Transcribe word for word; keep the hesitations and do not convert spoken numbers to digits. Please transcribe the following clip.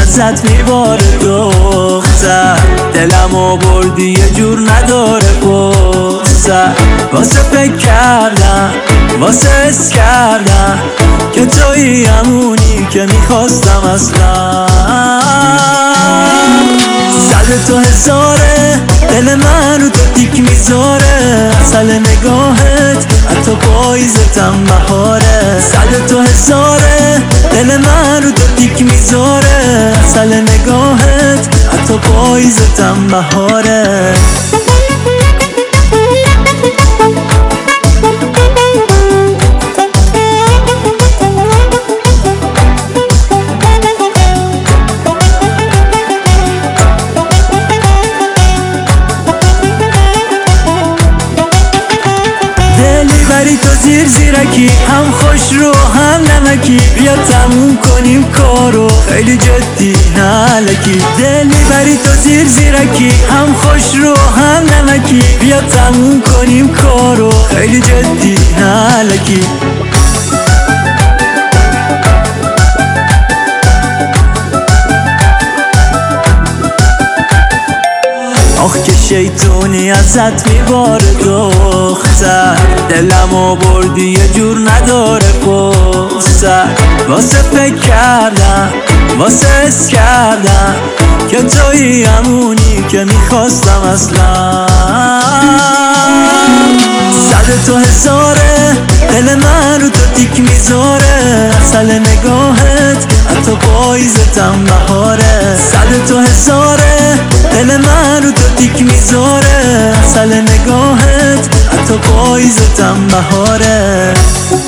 ازت میباره دختر، دلمو بردی یه جور نداره پستر. واسه فکر کردم، واسه حس کردم که توی همونی که میخواستم اصلا. صد تو هزاره دل من رو تو تیک میذاره، اصل نگاهت حتی پاییزتم بهاره. صد تو هزاره دل من رو تو تیک میذاره، اصل نگاهت حتی پاییزتم بهاره. بری تو زیر زیرکی، هم خوش رو هم نمکی، بیا تموم کنیم کارو خیلی جدی نالکی. دل بری تو زیر زیرکی، هم خوش رو هم نمکی، بیا تموم کنیم کارو خیلی جدی نالکی. آخ که شیطونی ازت میباره دختر، دلمو بردی یه جور نداره پستر. واسه فکر کردم، واسه حس کردم که توی همونی که میخواستم اصلا. صد تو هزاره دل من رو تو تیک میذاره، اصل نگاهت حتی پاییزتم بهاره. صد تو هزاره دل من رو تو تیک میذاره، اصل نگاهت حتی پاییزتم بهاره.